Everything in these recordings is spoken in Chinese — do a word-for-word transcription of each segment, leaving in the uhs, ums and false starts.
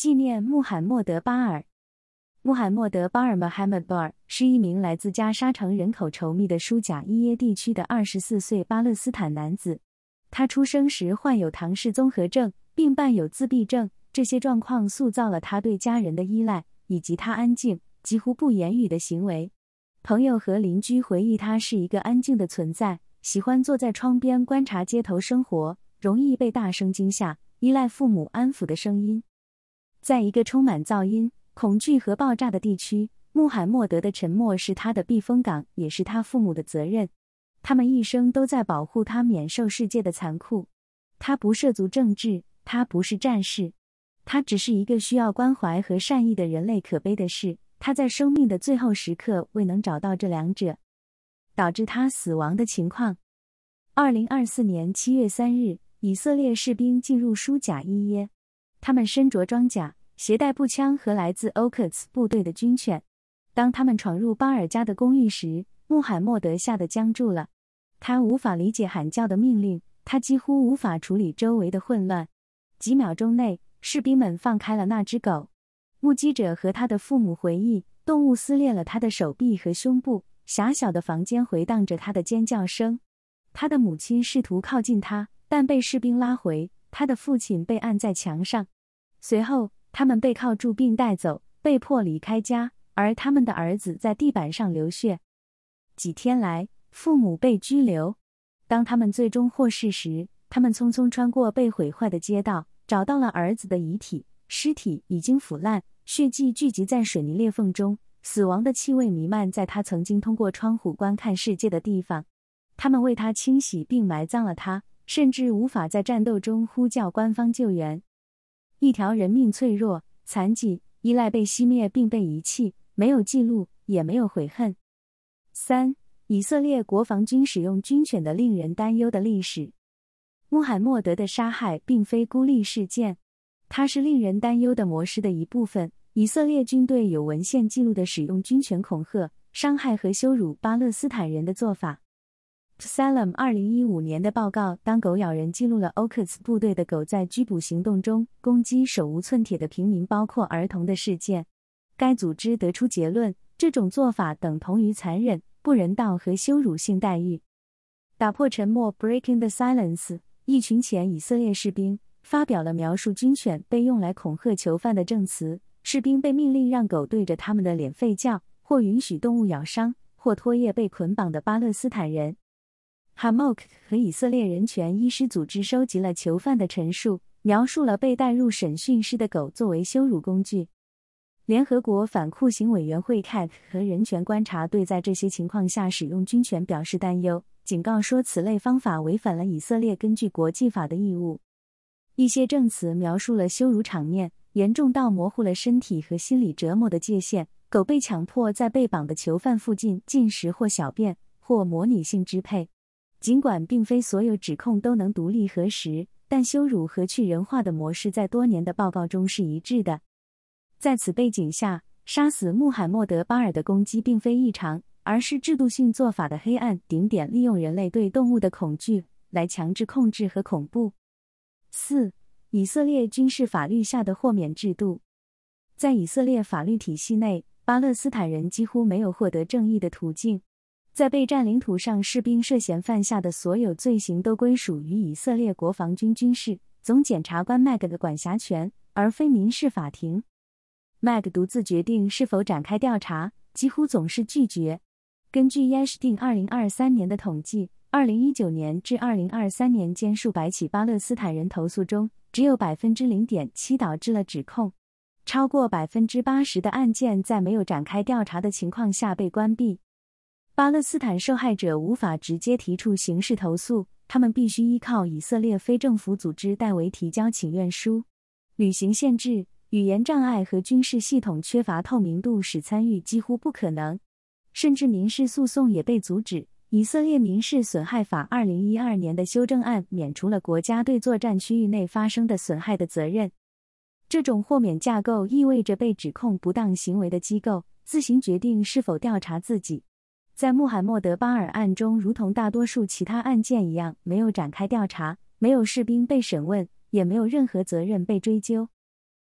纪念穆罕默德·巴尔。穆罕默德·巴尔 Muhammad Bar 是一名来自加沙城人口稠密的舒贾伊耶地区的二十四岁巴勒斯坦男子。他出生时患有唐氏综合症，并伴有自闭症，这些状况塑造了他对家人的依赖，以及他安静、几乎不言语的行为。朋友和邻居回忆他是一个安静的存在，喜欢坐在窗边观察街头生活，容易被大声惊吓，依赖父母安抚的声音。在一个充满噪音、恐惧和爆炸的地区，穆罕默德的沉默是他的避风港，也是他父母的责任。他们一生都在保护他免受世界的残酷。他不涉足政治，他不是战士，他只是一个需要关怀和善意的人类。可悲的是，他在生命的最后时刻未能找到这两者，导致他死亡的情况。二零二四年七月三日，以色列士兵进入舒贾伊耶，他们身着装甲，携带步枪和来自欧克茨部队的军犬。当他们闯入巴尔家的公寓时，穆罕默德吓得僵住了。他无法理解喊叫的命令，他几乎无法处理周围的混乱。几秒钟内，士兵们放开了那只狗。目击者和他的父母回忆，动物撕裂了他的手臂和胸部，狭小的房间回荡着他的尖叫声。他的母亲试图靠近他，但被士兵拉回。他的父亲被按在墙上。随后，他们被铐住并带走，被迫离开家，而他们的儿子在地板上流血。几天来，父母被拘留。当他们最终获释时，他们匆匆穿过被毁坏的街道，找到了儿子的遗体。尸体已经腐烂，血迹聚集在水泥裂缝中，死亡的气味弥漫在他曾经通过窗户观看世界的地方。他们为他清洗并埋葬了他，甚至无法在战斗中呼叫官方救援。一条人命脆弱、残疾、依赖被熄灭并被遗弃，没有记录，也没有悔恨。三、以色列国防军使用军犬的令人担忧的历史。穆罕默德的杀害并非孤立事件，它是令人担忧的模式的一部分。以色列军队有文献记录的使用军犬恐吓、伤害和羞辱巴勒斯坦人的做法。Salem 二零一五年的报告，当狗咬人记录了欧克茨部队的狗在拘捕行动中攻击手无寸铁的平民，包括儿童的事件。该组织得出结论，这种做法等同于残忍、不人道和羞辱性待遇。打破沉默 Breaking the Silence， 一群前以色列士兵发表了描述军犬被用来恐吓囚犯的证词。士兵被命令让狗对着他们的脸吠叫，或允许动物咬伤，或拖曳被捆绑的巴勒斯坦人。Hamok 和以色列人权医师组织收集了囚犯的陈述，描述了被带入审讯室的狗作为羞辱工具。联合国反酷刑委员会 C A T 和人权观察队在这些情况下使用军犬表示担忧，警告说此类方法违反了以色列根据国际法的义务。一些证词描述了羞辱场面，严重到模糊了身体和心理折磨的界限。狗被强迫在被绑的囚犯附近进食或小便，或模拟性支配。尽管并非所有指控都能独立核实，但羞辱和去人化的模式在多年的报告中是一致的。在此背景下，杀死穆罕默德·巴尔的攻击并非异常，而是制度性做法的黑暗顶点，利用人类对动物的恐惧来强制控制和恐怖。四、以色列军事法律下的豁免制度。在以色列法律体系内，巴勒斯坦人几乎没有获得正义的途径。在被占领土上，士兵涉嫌犯下的所有罪行都归属于以色列国防军军事总检察官 M A G 的管辖权，而非民事法庭。M A G 独自决定是否展开调查，几乎总是拒绝。根据 Yesh 二零二三年的统计，二零一九年至二零二三年间数百起巴勒斯坦人投诉中，只有 百分之零点七 导致了指控。超过 百分之八十 的案件在没有展开调查的情况下被关闭。巴勒斯坦受害者无法直接提出刑事投诉，他们必须依靠以色列非政府组织代为提交请愿书。旅行限制、语言障碍和军事系统缺乏透明度使参与几乎不可能，甚至民事诉讼也被阻止。以色列民事损害法二零一二年的修正案免除了国家对作战区域内发生的损害的责任。这种豁免架构意味着被指控不当行为的机构自行决定是否调查自己。在穆罕默德·巴尔案中，如同大多数其他案件一样，没有展开调查，没有士兵被审问，也没有任何责任被追究。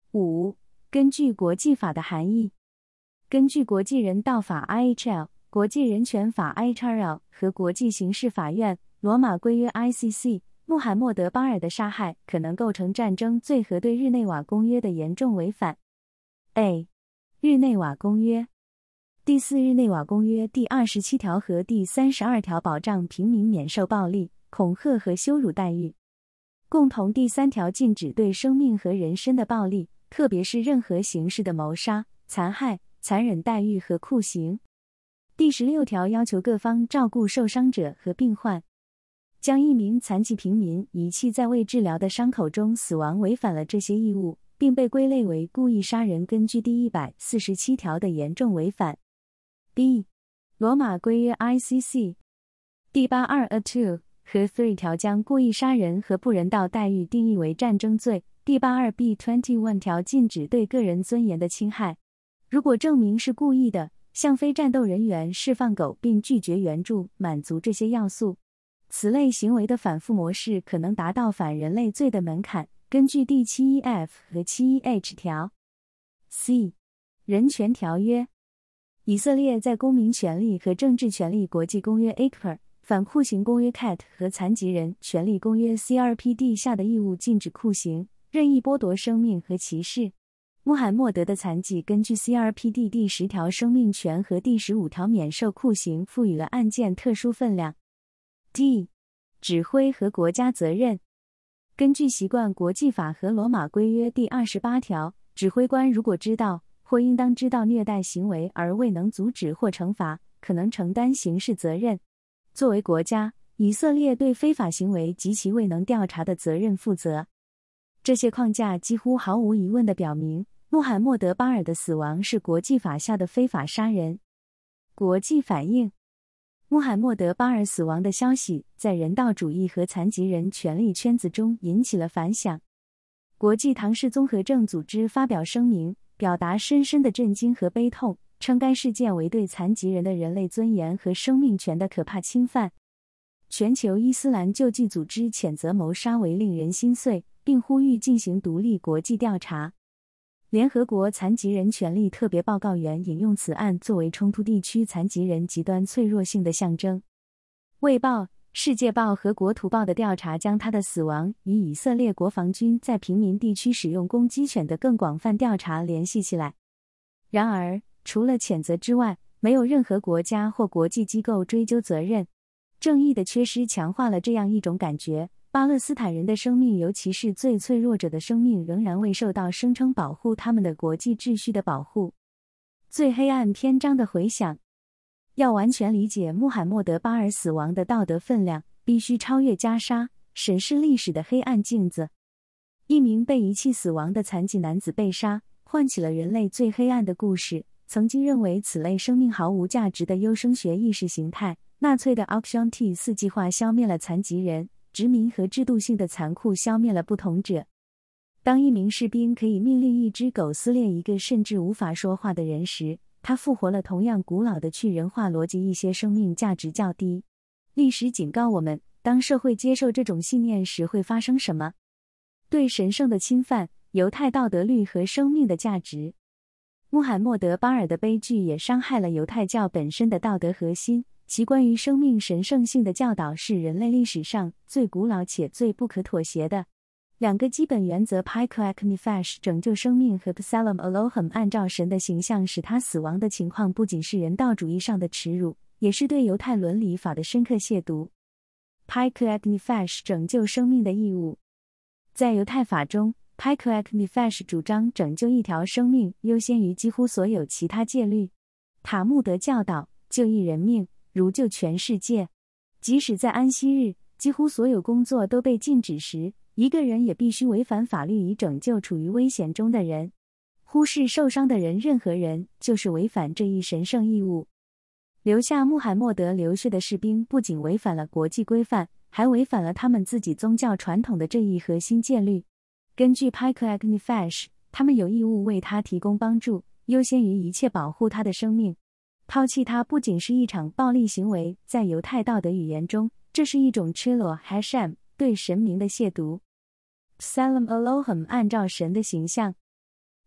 五、根据国际法的含义。根据国际人道法 I H L、国际人权法 I H R L 和国际刑事法院罗马规约 I C C， 穆罕默德巴尔的杀害可能构成战争罪和对日内瓦公约的严重违反。A. 日内瓦公约第四日内瓦公约第二十七条和第三十二条保障平民免受暴力、恐吓和羞辱待遇。共同第三条禁止对生命和人身的暴力，特别是任何形式的谋杀、残害、残忍待遇和酷刑。第十六条要求各方照顾受伤者和病患。将一名残疾平民遗弃在未治疗的伤口中死亡违反了这些义务，并被归类为故意杀人，根据第一百四十七条的严重违反。B. 罗马规约 I C C 第八二 A 二 和三条将故意杀人和不人道待遇定义为战争罪。第八二 B 二十一条禁止对个人尊严的侵害。如果证明是故意的，向非战斗人员释放狗并拒绝援助，满足这些要素，此类行为的反复模式可能达到反人类罪的门槛，根据第七十一 F 和七十一 H 条。C. 人权条约。以色列在公民权利和政治权利国际公约 A C P R、反酷刑公约 C A T 和残疾人权利公约 C R P D 下的义务禁止酷刑、任意剥夺生命和歧视。穆罕默德的残疾根据 C R P D 第十条生命权和第十五条免受酷刑赋予了案件特殊分量。D. 指挥和国家责任。根据习惯国际法和罗马规约第二十八条，指挥官如果知道或应当知道虐待行为而未能阻止或惩罚，可能承担刑事责任。作为国家，以色列对非法行为及其未能调查的责任负责。这些框架几乎毫无疑问地表明，穆罕默德巴尔的死亡是国际法下的非法杀人。国际反应。穆罕默德巴尔死亡的消息在人道主义和残疾人权利圈子中引起了反响。国际唐氏综合症组织发表声明，表达深深的震惊和悲痛，称该事件为对残疾人的人类尊严和生命权的可怕侵犯。全球伊斯兰救济组织谴责谋杀为令人心碎，并呼吁进行独立国际调查。联合国残疾人权利特别报告员引用此案作为冲突地区残疾人极端脆弱性的象征。卫报、世界报和国土报的调查将他的死亡与以色列国防军在平民地区使用攻击犬的更广泛调查联系起来。然而，除了谴责之外，没有任何国家或国际机构追究责任。正义的缺失强化了这样一种感觉：巴勒斯坦人的生命，尤其是最脆弱者的生命，仍然未受到声称保护他们的国际秩序的保护。最黑暗篇章的回响。要完全理解穆罕默德巴尔死亡的道德分量，必须超越加沙，审视历史的黑暗镜子。一名被遗弃死亡的残疾男子被杀，唤起了人类最黑暗的故事。曾经认为此类生命毫无价值的优生学意识形态，纳粹的 Action T 四计划消灭了残疾人，殖民和制度性的残酷消灭了不同者。当一名士兵可以命令一只狗撕裂一个甚至无法说话的人时，他复活了同样古老的去人化逻辑：一些生命价值较低。历史警告我们，当社会接受这种信念时会发生什么？对神圣的侵犯、犹太道德律和生命的价值。穆罕默德巴尔的悲剧也伤害了犹太教本身的道德核心，其关于生命神圣性的教导是人类历史上最古老且最不可妥协的。两个基本原则 Pikuak Nefesh 拯救生命和 Salam Elohim 按照神的形象使他死亡的情况，不仅是人道主义上的耻辱，也是对犹太伦理法的深刻亵渎。Pikuak Nefesh 拯救生命的义务。在犹太法中，Pikuak Nefesh 主张拯救一条生命优先于几乎所有其他戒律。塔木德教导救一人命如救全世界。即使在安息日，几乎所有工作都被禁止时，一个人也必须违反法律以拯救处于危险中的人。忽视受伤的人，任何人，就是违反这一神圣义务。留下穆罕默德流血的士兵不仅违反了国际规范，还违反了他们自己宗教传统的这一核心戒律。根据 Pikuak Nefesh， 他们有义务为他提供帮助，优先于一切保护他的生命。抛弃他不仅是一场暴力行为，在犹太道德语言中，这是一种 Chilo Hashem 对神明的亵渎。Salam Elohim 按照神的形象。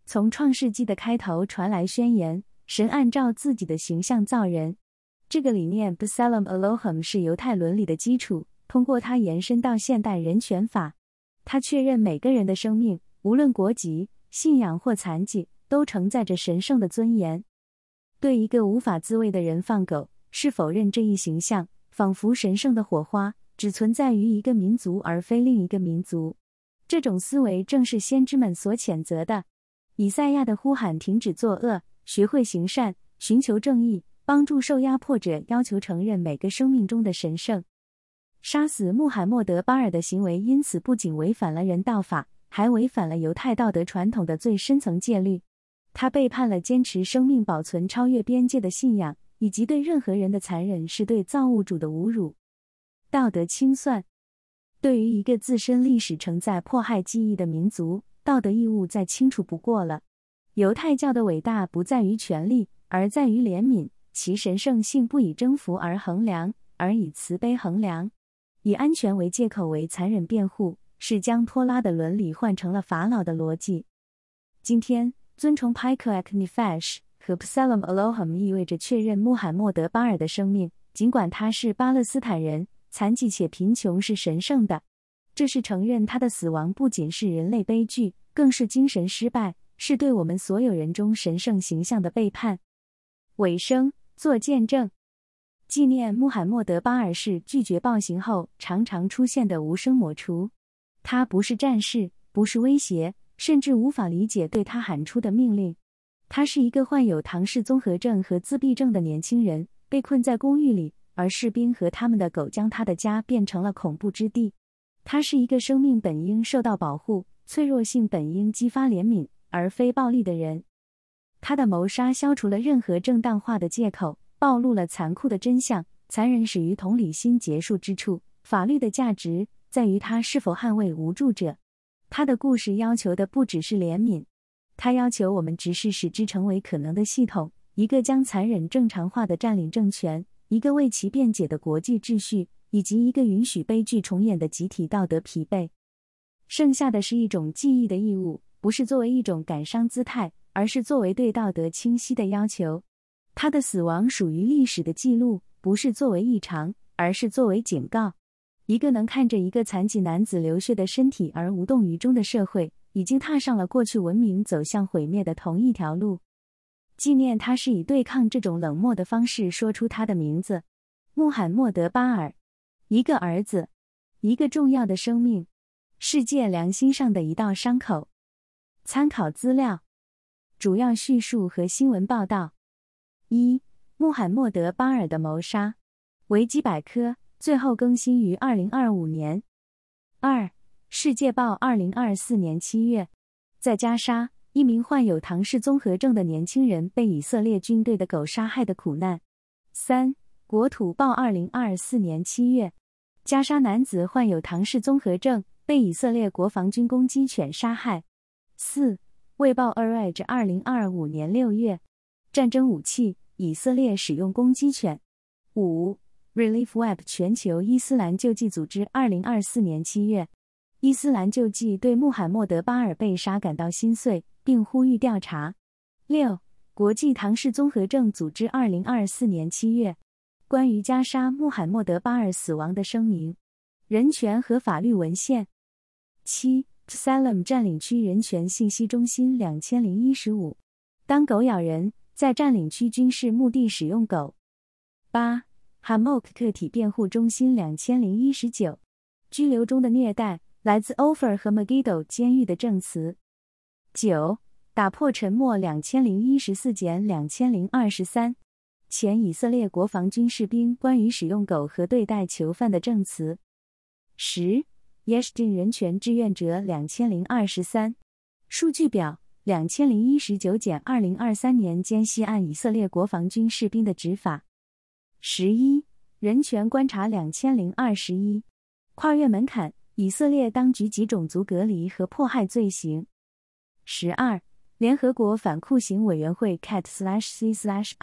从创世纪的开头传来宣言，神按照自己的形象造人。这个理念 B'Tselem Elohim 是犹太伦理的基础，通过它延伸到现代人权法。它确认每个人的生命，无论国籍、信仰或残疾，都承载着神圣的尊严。对一个无法自卫的人放狗，是否认这一形象，仿佛神圣的火花只存在于一个民族而非另一个民族。这种思维正是先知们所谴责的。以赛亚的呼喊停止作恶，学会行善，寻求正义，帮助受压迫者，要求承认每个生命中的神圣。杀死穆罕默德·巴尔的行为因此不仅违反了人道法，还违反了犹太道德传统的最深层戒律。他背叛了坚持生命保存超越边界的信仰，以及对任何人的残忍是对造物主的侮辱。道德清算。对于一个自身历史承载迫害记忆的民族，道德义务再清楚不过了。犹太教的伟大不在于权力，而在于怜悯，其神圣性不以征服而衡量，而以慈悲衡量。以安全为借口为残忍辩护，是将托拉的伦理换成了法老的逻辑。今天，尊崇 Pikuak Nefesh 和 B'Tselem Elohim 意味着确认穆罕默德·巴尔的生命，尽管他是巴勒斯坦人，残疾且贫穷是神圣的。这是承认他的死亡不仅是人类悲剧，更是精神失败，是对我们所有人中神圣形象的背叛。尾声，做见证。纪念穆罕默德·巴尔是拒绝暴行后常常出现的无声抹除。他不是战士，不是威胁，甚至无法理解对他喊出的命令。他是一个患有唐氏综合症和自闭症的年轻人，被困在公寓里，而士兵和他们的狗将他的家变成了恐怖之地。他是一个生命本应受到保护，脆弱性本应激发怜悯，而非暴力的人。他的谋杀消除了任何正当化的借口，暴露了残酷的真相。残忍始于同理心结束之处，法律的价值在于他是否捍卫无助者。他的故事要求的不只是怜悯，他要求我们直视使之成为可能的系统，一个将残忍正常化的占领政权，一个为其辩解的国际秩序，以及一个允许悲剧重演的集体道德疲惫。剩下的是一种记忆的义务，不是作为一种感伤姿态，而是作为对道德清晰的要求。他的死亡属于历史的记录，不是作为异常，而是作为警告。一个能看着一个残疾男子流血的身体而无动于衷的社会，已经踏上了过去文明走向毁灭的同一条路。纪念他是以对抗这种冷漠的方式说出他的名字。穆罕默德·巴尔，一个儿子，一个重要的生命，世界良心上的一道伤口。参考资料，主要叙述和新闻报道。一、穆罕默德·巴尔的谋杀。维基百科，最后更新于二零二五年。二、世界报二零二四年七月，在加沙，一名患有唐氏综合症的年轻人被以色列军队的狗杀害的苦难。三、国土报二零二四年七月，加沙男子患有唐氏综合症，被以色列国防军攻击犬杀害。四、卫报 Arage 二零二五年六月，战争武器，以色列使用攻击犬。五、Relief Web 全球伊斯兰救济组织二零二四年七月，伊斯兰救济对穆罕默德·巴尔被杀感到心碎，并呼吁调查。六、国际唐氏综合症组织二零二四年七月，关于加沙穆罕默德·巴尔死亡的声明。人权和法律文献。七、B'Tselem 占领区人权信息中心两千零一十五，当狗咬人，在占领区军事目的使用狗。八、Hamok 个体辩护中心两千零一十九，拘留中的虐待，来自 Ofer 和 Megiddo 监狱的证词。九、打破沉默两千零一十四减两千零二十三，前以色列国防军士兵关于使用狗和对待囚犯的证词。十、Yeshdin 人权志愿者两千零二十三，数据表两千零一十九减二零二三年间西岸以色列国防军士兵的执法。十一、人权观察两千零二十一，跨越门槛，以色列当局及种族隔离和迫害罪行。十二、联合国反酷刑委员会 cat c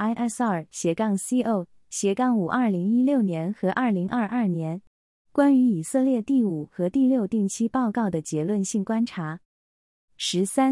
isr 斜杠 co 斜杠五二零一六年和二零二二年关于以色列第五和第六定期报告的结论性观察。十三、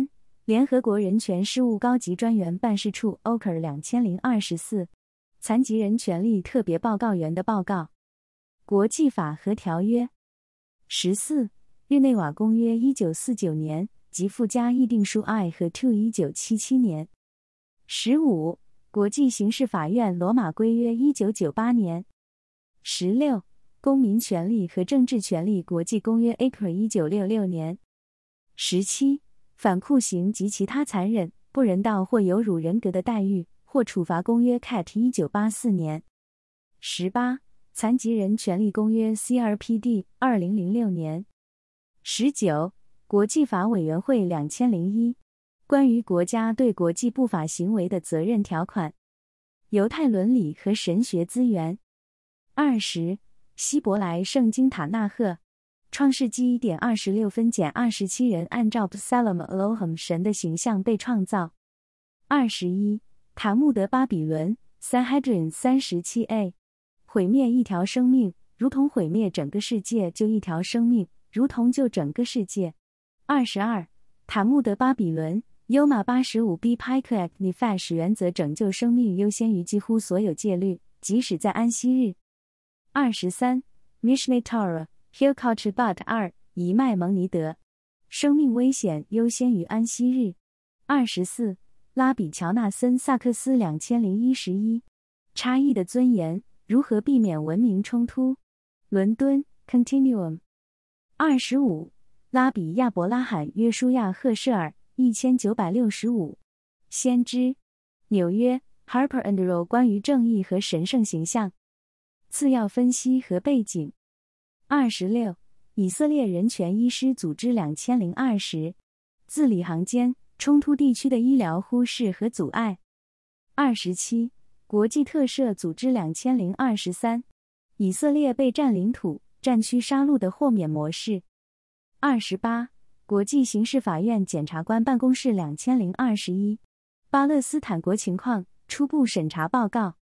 联合国人权事务高级专员办事处 O C R 两千零二十四，残疾人权利特别报告员的报告。国际法和条约。十四，日内瓦公约一九四九年及附加议定书 I 和 two 一九七七年。十五，国际刑事法院罗马规约一九九八年。十六，公民权利和政治权利国际公约 A C R 一九六六年。十七，反酷刑及其他残忍、不人道或有辱人格的待遇或处罚公约 C A T 一九八四年。十八，残疾人权利公约 C R P D 二零零六年。十九，国际法委员会两千零一，关于国家对国际不法行为的责任条款。犹太伦理和神学资源。二十，希伯来圣经塔纳赫，创世纪一点二十六分减二十七人按照 Psalm Elohim 神的形象被创造。二十一，塔木德巴比伦 Sanhedrin 三十七 A， 毁灭一条生命，如同毁灭整个世界；救一条生命，如同救整个世界。二十二，塔木德巴比伦 Yoma 八十五 B Pikac Nefesh 原则拯救生命优先于几乎所有戒律，即使在安息日。二十三 Mishneh Torah Hilkot Shabbat 二以麦蒙尼德，生命危险优先于安息日。二十四拉比乔纳森萨克斯两千零一十一，差异的尊严，如何避免文明冲突。伦敦 Continuum。二十五拉比亚伯拉罕约书亚赫舍尔一千九百六十五，先知。纽约 Harper and Row 关于正义和神圣形象。次要分析和背景。二十六以色列人权医师组织两千零二十，字里行间冲突地区的医疗忽视和阻碍。二十七国际特赦组织两千零二十三，以色列被占领土战区杀戮的豁免模式。二十八国际刑事法院检察官办公室两千零二十一，巴勒斯坦国情况初步审查报告。